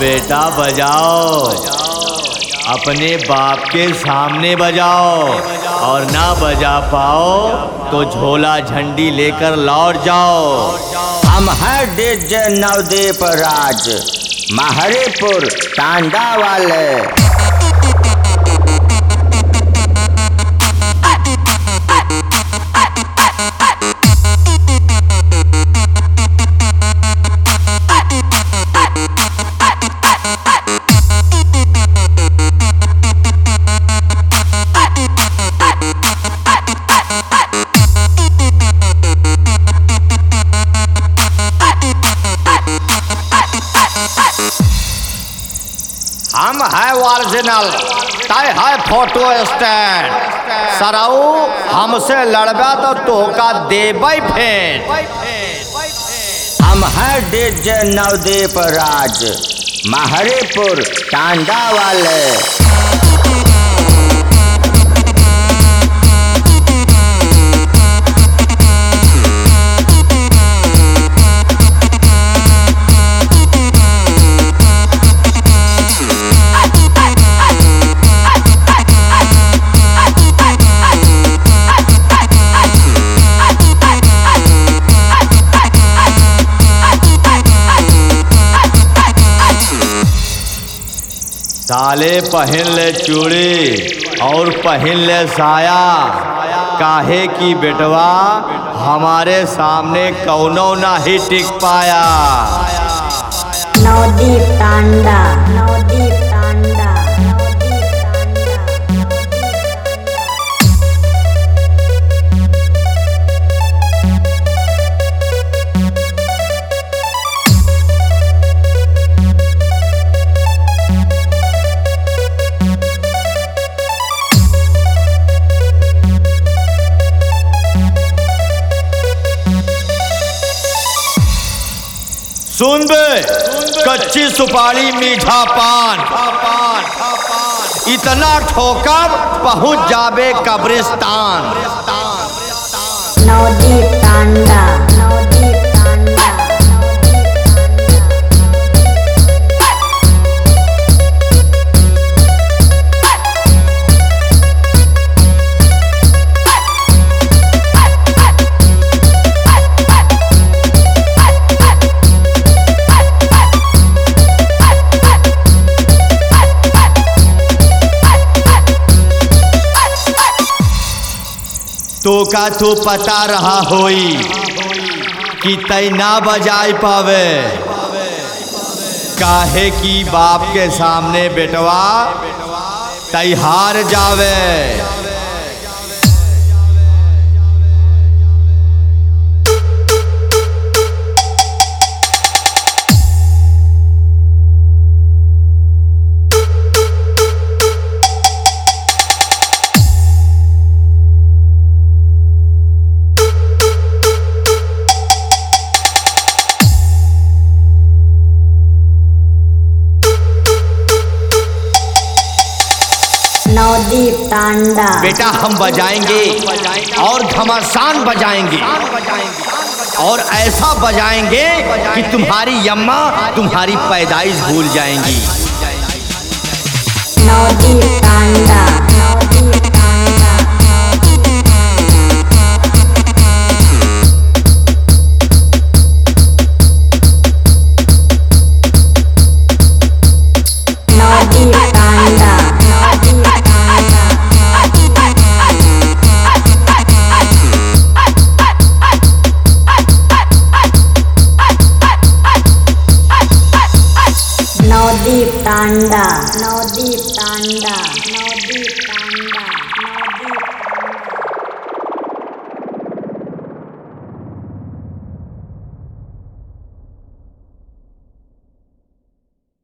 बेटा बजाओ, अपने बाप के सामने बजाओ, और ना बजा पाओ तो झोला झंडी लेकर लौट जाओ। हम हैं डीजे नवदीप राज, महरीपुर टांडा वाले। हम है ओरिजिनल, तय है फोटो स्टैंड। सराऊ हमसे लड़बा तो तोहका देबै फेंट। हम हैं डीजे नवदीप राज, महरीपुर टांडा वाले। साले पहन ले चूड़ी और पहन ले साया, काहे की बेटवा हमारे सामने कौनो नहीं टिक पाया। नवदीप टांडा, नवदीप टांडा। सुन बे, कच्ची सुपारी मीठा पान, इतना ठोकर पहुंच जाबे कब्रिस्तान। नवदीप टांडा, नवदीप टांडा। तो का तो पता रहा होई कि तय ना बजाई पावे, काहे की बाप के सामने बेटवा तय हार जावे। नवदीप टांडा। बेटा हम बजाएंगे और घमासान बजाएंगे, और ऐसा बजाएंगे कि तुम्हारी अम्मा तुम्हारी पैदाइश भूल जाएंगी। नवदीप टांडा, नवदीप टांडा। नवदीप टांडा, नवदीप टांडा। नवदीप टांडा, नवदीप टांडा।